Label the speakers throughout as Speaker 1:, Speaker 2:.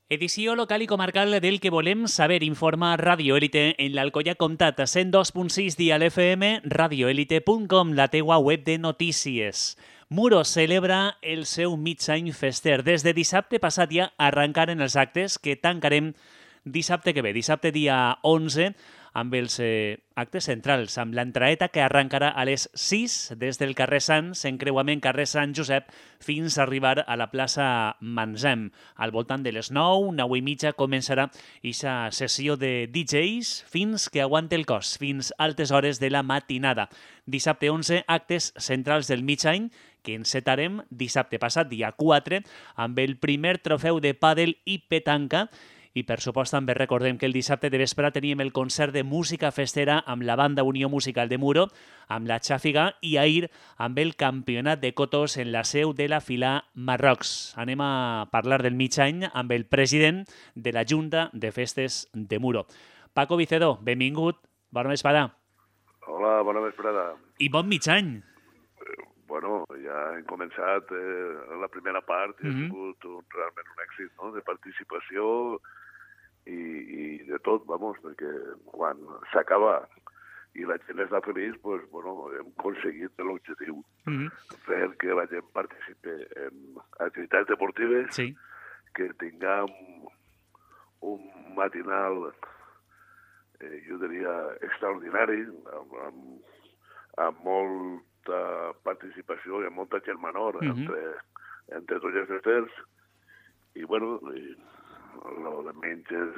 Speaker 1: Edició local i comarcal del que volem saber. Informa Radio Élite en l'Alcoia Comtat, 102.6 dial FM, radioelite.com, la teua web de notícies. Muro celebra el seu mig any fester. Des de dissabte passat ja arrencaren els actes que tancarem dissabte que ve, dissabte dia 11, amb els actes centrals, amb l'entraeta que arrencarà a les 6 des del carrer Sants, encreuament carrer Sant Josep, fins a arribar a la plaça Manzem. Al voltant de les 9, 9:30, començarà aquesta sessió de DJs fins que aguante el cos, fins altes hores de la matinada. Dissabte 11, actes centrals del mig any, que encetarem dissabte passat, dia 4, amb el primer trofeu de pàdel i petanca. I per supost també recordem que el dissabte de vespre teníem el concert de música festera amb la banda Unió Musical de Muro, amb la Xàfiga, i ahir amb el campionat de cotos en la seu de la Filà Marrocs. Anem a parlar del mig any amb el president de la Junta de Festes de Muro. Paco Vicedo, benvingut, bona vesprada.
Speaker 2: Hola, bona vesprada.
Speaker 1: I bon mig any.
Speaker 2: Bueno, ja hem començat la primera part i ha sigut realment un èxit, no?, de participació i de tot, vamos, perquè quan s'acaba i la gent està feliç, pues, bueno, hem aconseguit l'objectiu, fer que la gent participi en activitats deportives,
Speaker 1: sí, que
Speaker 2: tinguem un matinal, jo diria, extraordinari, amb molta participació i amb molta germanor entre tots els festers. I, bueno, el de menys és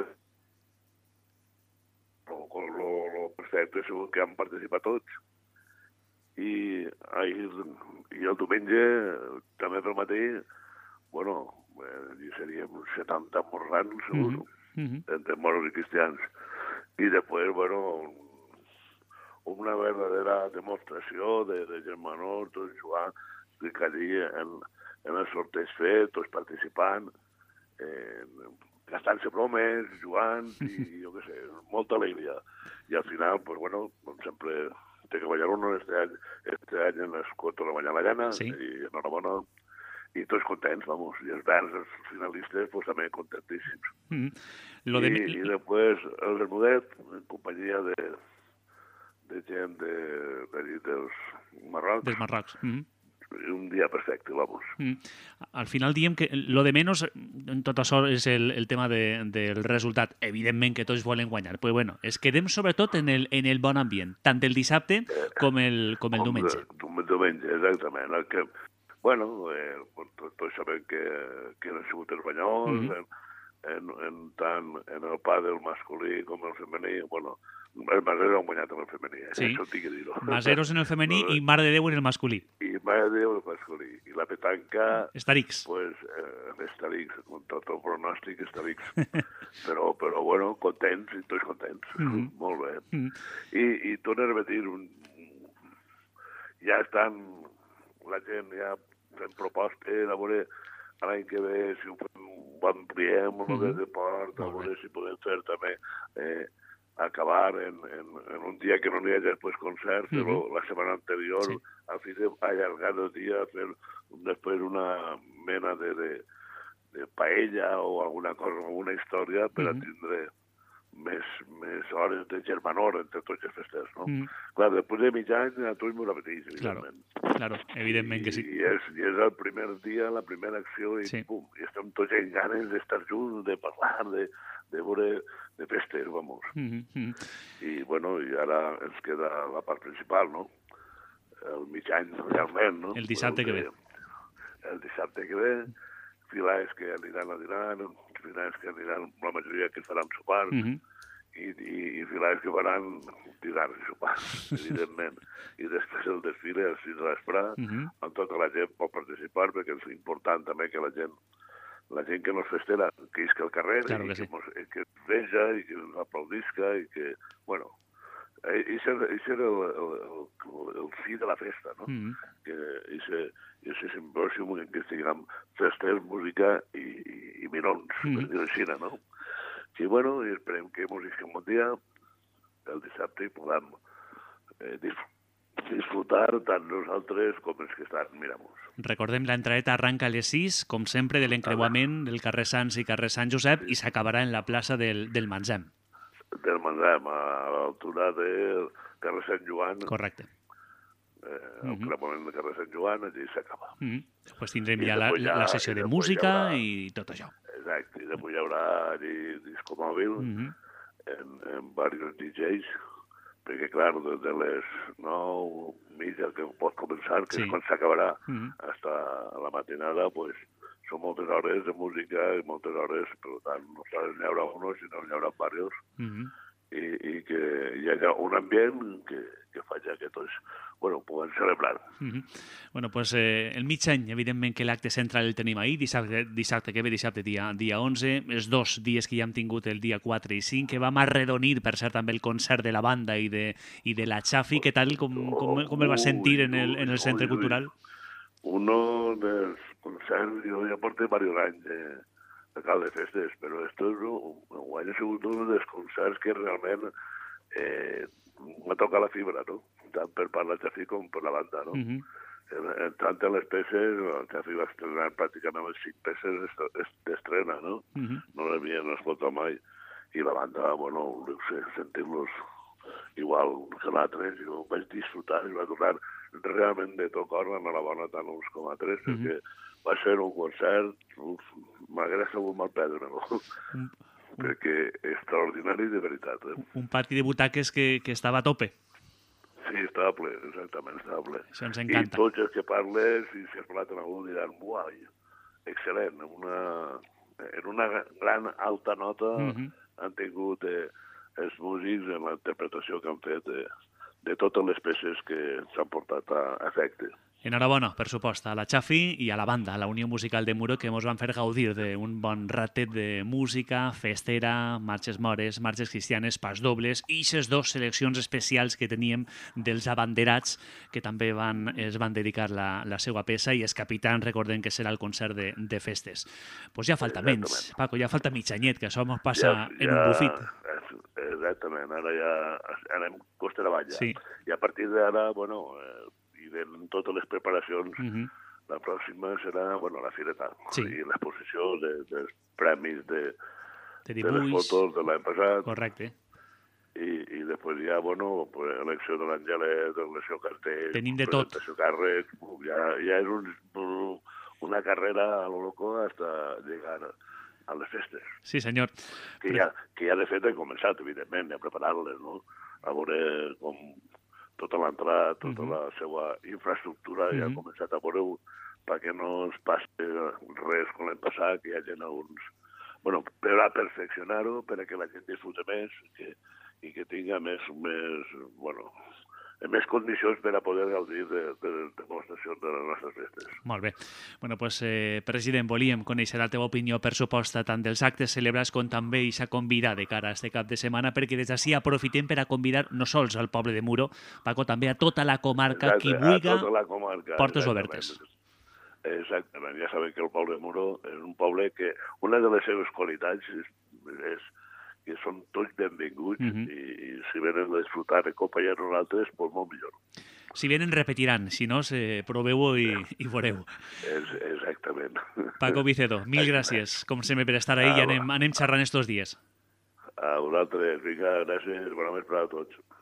Speaker 2: el perfecte ha sigut que han participat tots. I el diumenge, també pel matí, bueno, seríem 70 morrans, segur, entre moros i cristians. I després, bueno, una verdadera demostració de germanor, tots jugant, allí en el sorteig fet, tots participant, gastant-se bromes, jugant, i jo què sé, molta alegria. I al final, pues bueno, com sempre, té que ballar uno este any en l'escoto de ballar la llana, i enhorabona, i tots contents, vamos, i els verds, els finalistes, pues també contentíssims. I després el Bermudet, en companyia de gent dels Marrocs.
Speaker 1: Dels Marrocs.
Speaker 2: Un dia perfecte, vamos.
Speaker 1: Al final diem que lo de menos en tot això és el tema del resultat. Evidentment que tots volen guanyar, però bueno, es quedem sobretot en el bon ambient, tant el dissabte com el diumenge.
Speaker 2: El diumenge, exactament. Bueno, tots sabem que han sigut els banyols, tant en el pàdel masculí com el femení, bueno, els Maseros han guanyat en el femení, això tinc que dir-ho.
Speaker 1: Maseros en el femení i Mare de Déu en el masculí.
Speaker 2: I Mare de Déu en el masculí. I la petanca...
Speaker 1: Estarix.
Speaker 2: Pues, estarix, con tot el pronòstic, estarix. Però, bueno, contents, i tots contents. Molt bé. I torno a repetir, ja estan la gent ja fent propostes, a veure l'any que ve si ho ampliem, el de deport, a veure si podem fer també acabar en un dia que no n'hi hagi després concerts, però la setmana anterior, al fi d'allargar el dia, fer després una mena de paella o alguna cosa, alguna història per a tindre més hores de germanor entre tots els festers, no? Clar, després de mig any a tots m'ho repeteix, evidentment.
Speaker 1: Claro, evidentment que sí.
Speaker 2: I és el primer dia, la primera acció, i pum, i estem tots en ganes d'estar junts, de parlar, de veure, de fester, vamos. I, bueno, i ara ens queda la part principal, no? El mig any, realment, no?
Speaker 1: El dissabte que ve.
Speaker 2: El dissabte que ve, filars que aniran a dinar, filars que aniran, la majoria que faran sopar, i filars que faran dinar i sopar, evidentment. I després el desfile, el 6 de l'espre, on tota la gent pot participar, perquè és important també que la gent que nos festera, que isca al carrer, i que veja, i que ens aplaudisca, i que, bueno, això era el fi de la festa, no? Que ese simposium en què estiguem festers, música i mirons, per dir-ho així, no? I, bueno, esperem que ens isca un bon dia, el dissabte, i podem disfrutar tant nosaltres com els que estan mirant-nos.
Speaker 1: Recordem, l'entraeta arranca a les 6, com sempre, de l'encreuament del carrer Sants i carrer Sant Josep, i s'acabarà en la plaça del Manzem.
Speaker 2: Del Manzem, a l'altura del carrer Sant Joan.
Speaker 1: Correcte.
Speaker 2: El cremament del carrer Sant Joan, allí s'acaba.
Speaker 1: Després tindrem ja la sessió de música i tot això.
Speaker 2: Exacte, i després hi haurà allí disco mòbil en diversos DJs, perquè, clar, des de les 9:30 que pot començar, que és quan s'acabarà, fins a la matinada, pues, són moltes hores de música i moltes hores, per tant, no n'hi haurà un, sinó n'hi haurà diversos, i que hi ha un ambient que faci que tots puguem celebrar.
Speaker 1: Bueno, pues el mig any, evidentment que l'acte central el tenim ahir, dissabte que ve, dissabte dia 11, els 2 dies que ja hem tingut, el dia 4 i 5, que vam arredonir, per cert, també el concert de la banda i de la Xafi. Què tal? Com el vas sentir en el Centre Cultural?
Speaker 2: Uno dels concerts, jo ja porto diversos anys de cal de festes, però guany ha sigut un dels concerts que realment m'ha tocat la fibra, no? Tant per part de la Xafi com per la banda, no? Entrant en les peces, el Xafi va estrenar pràcticament les 5 peces d'estrena, no? No l'havien escoltat mai. I la banda, no sé, sentim-los igual que l'altre, jo vaig disfrutar i va donar realment de tot cor, a la bona tant uns com a tres, perquè va ser un concert, m'hagués sabut mal perdre-lo, perquè extraordinari de veritat.
Speaker 1: Un pati de butaques que estava a tope.
Speaker 2: Sí, estava ple, exactament, estava ple.
Speaker 1: Això ens encanta.
Speaker 2: I tots els que parles, i si has parlat amb algú, diran, uai, excel·lent, en una gran alta nota han tingut els músics en la interpretació que han fet de totes les peces que s'han portat a efecte.
Speaker 1: Enhorabona, per supost, a la Xafi i a la banda, a la Unió Musical de Muro, que ens van fer gaudir d'un bon ratet de música, festera, marxes mores, marxes cristianes, pas dobles, i aquestes 2 seleccions especials que teníem dels abanderats, que també es van dedicar la seva peça, i els capitans, recordem que serà el concert de festes. Doncs ja falta menys, Paco, ja falta mig anyet, que això ens passa en un bufit.
Speaker 2: Exactament, ara ja anem costa avall.
Speaker 1: Sí.
Speaker 2: I a partir d'ara, i de totes les preparacions, la pròxima serà, la fireta, i l'exposició dels premis de les fotos de l'any passat.
Speaker 1: Correcte.
Speaker 2: I després ja, elecció de l'Angelet, elecció cartell,
Speaker 1: tenim de tot.
Speaker 2: Presentació càrrec, ja és una carrera a lo loco hasta llegar a les festes.
Speaker 1: Sí, senyor.
Speaker 2: Que ja de fet he començat, evidentment, a preparar-les, no? A veure com tota l'entrada, tota la seva infraestructura ja ha començat a veure perquè no es passi res com l'any passat, que hi hagi alguns... per a perfeccionar-ho, per a que la gent disfrute més i que tinga més condicions per a poder gaudir de demostracions de les nostres festes.
Speaker 1: Molt bé. President, volíem conèixer la teva opinió, per supost, tant dels actes celebrats com també i convidar de cara a aquest cap de setmana, perquè des d'ací aprofitem per a convidar no sols al poble de Muro, Paco, també a tota la comarca, qui vulga, portes obertes.
Speaker 2: Exactament. Ja sabem que el poble de Muro és un poble que una de les seves qualitats és que són tots benvinguts i si venen a disfrutar de acompanyar nosaltres, doncs molt millor.
Speaker 1: Si venen, repetiran. Si no, proveu-ho i veureu.
Speaker 2: Exactament.
Speaker 1: Paco Vicedo, mil gràcies, com sempre, per estar ahí i anem xerrant estos dies.
Speaker 2: A vosaltres, vinga, gràcies, bona vesprada a tots.